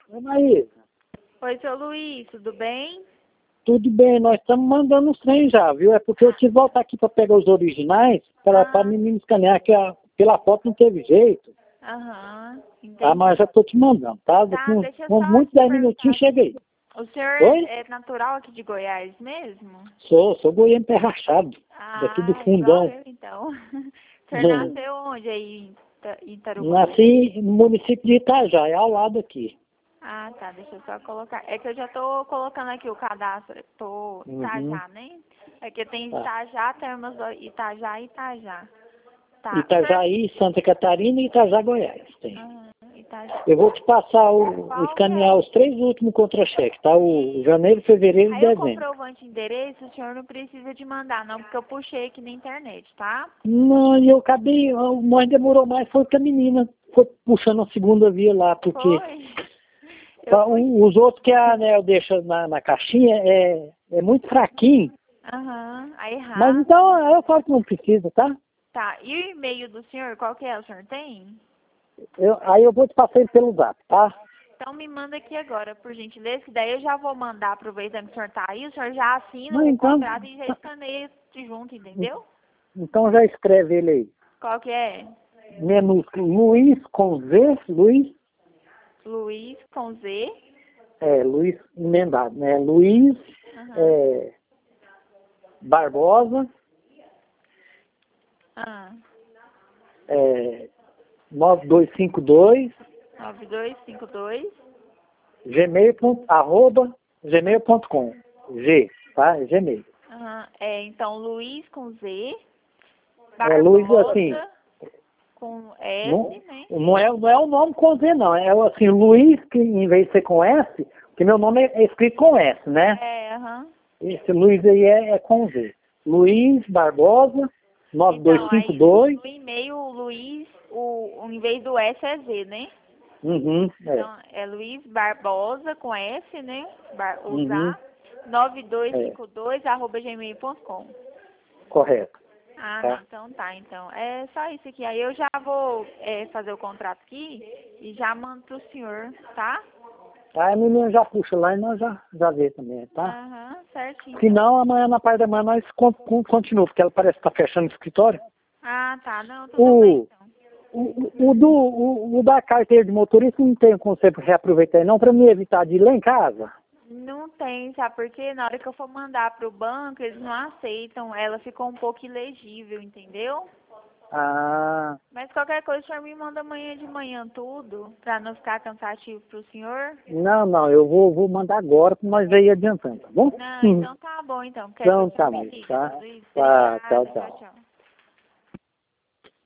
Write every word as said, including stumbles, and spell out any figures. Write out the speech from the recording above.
Ô, Maísa, Oi, seu Luiz, tudo bem? tudo bem, nós estamos mandando os trem já, viu? É porque eu tive que voltar aqui para pegar os originais, para Ah. a menina escanear, que a, pela foto não teve jeito. Aham, entendi. Tá, mas já tô te mandando, tá? Tá, Com, deixa eu com só muito te dez perguntar. minutinhos chega aí. O senhor Oi? é natural aqui de Goiás mesmo? Sou, sou goiano pé rachado, Ah, daqui do igual fundão. eu, então. O senhor nasceu onde aí em Ita- Itaruba? Nasci no município de Itajá, é ao lado aqui. Ah, tá, deixa eu só colocar. É que eu já tô colocando aqui o cadastro, tô Uhum. Itajá, né? É que tem Tá. Itajá, Termas do Itajá e Itajá. Tá. Itajaí, Santa Catarina e Itajá, Goiás. Tem. Ah, Itajá. Eu vou te passar, o, Qual escanear que é? os três últimos contra-cheques, tá? O janeiro, fevereiro e Aí o dezembro. comprovante de endereço, o senhor não precisa de mandar, não, porque eu puxei aqui na internet, tá? Não, e eu acabei, o mais demorou mais foi que a menina foi puxando a segunda via lá, porque Foi. Eu tá, puxei. um- os outros que a Anel deixa na, na caixinha é, é muito fraquinho. Aham, aí Mas errado. então aí eu falo que não precisa, tá? Tá, e o e-mail do senhor, qual que é? O senhor tem? Eu, aí eu vou te passar ele pelo zap, tá? Então me manda aqui agora, por gentileza, que daí eu já vou mandar, aproveitando que o senhor tá aí, o senhor já assina Não, o então, contrato e já escaneia junto, entendeu? então já escreve ele aí. Qual que é? Minúsculo, Luiz com Z, Luiz, Luiz com Z. é, Luiz emendado, né? Luiz Aham. é, Barbosa, Ah, é, nove dois cinco dois, nove dois cinco dois. gmail, ponto- arroba, gmail ponto com. G, tá? Gmail. Aham. É, então, Luiz com Z. É Luiz, Barbosa assim, com S, não, né? não, é, não é o nome com Z, não. É assim, Luiz, que em vez de ser com S, que meu nome é, é escrito com S, né? É, aham. Esse Luiz aí é, é com Z. Luiz Barbosa, nove dois Então, cinco aí dois. no e-mail, o Luiz, o, o, em vez do S é Z, né? Uhum, é. Então, é Luiz Barbosa com S, né? Bar, Uhum, usar nove dois é, cinco dois arroba gmail ponto com. correto. Ah, não, Tá? então tá, então. É só isso aqui. Aí eu já vou é, fazer o contrato aqui e já mando pro senhor, tá? Aí a menina já puxa lá e nós já, já vê também, tá? Aham, certinho. Se não, amanhã na parte da manhã nós con- con- continuamos, porque ela parece que tá fechando o escritório. Ah, tá. Não, tudo bem, O, então. o, o, do, o, o da carteira de motorista não tem como você reaproveitar não, para me evitar de ir lá em casa. Não tem, sabe? Porque na hora que eu for mandar pro banco, eles não aceitam. Ela ficou um pouco ilegível, entendeu? Ah, Mas qualquer coisa, o senhor me manda amanhã de manhã tudo, pra não ficar cansativo pro senhor. não, não, eu vou, vou mandar agora para nós ir adiantando, tá bom? Não, Hum. então tá bom, então. Quer que Então eu te tá, mas ligue? tá. Luiz, Tá, tchau, obrigada. Tchau, tchau. tchau.